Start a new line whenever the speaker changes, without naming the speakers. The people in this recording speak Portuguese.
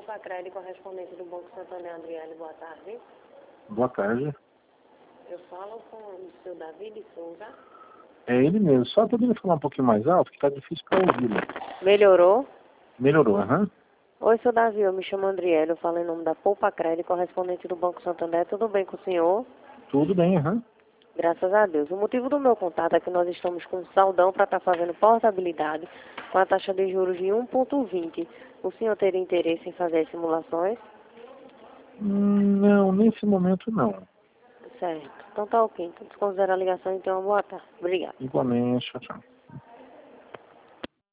Poupa-Crédito, correspondente do Banco Santander, Adriele, boa tarde.
Boa tarde.
Eu falo com o seu Davi de Souza.
É ele mesmo. Só poderia falar um pouquinho mais alto, que tá difícil para ouvi-lo.
Melhorou?
Melhorou, aham.
Oi, seu Davi, eu me chamo Adriele, eu falo em nome da Poupa-Crédito, correspondente do Banco Santander. Tudo bem com o senhor?
Tudo bem, aham.
Graças a Deus. O motivo do meu contato é que nós estamos com um saldão para estar fazendo portabilidade com a taxa de juros de 1,20. O senhor teria interesse em fazer as simulações?
Não, nesse momento não.
Certo. Então tá ok. Então desconsidera a ligação e tenha uma boa tarde. Obrigada.
Igualmente, tchau, tchau.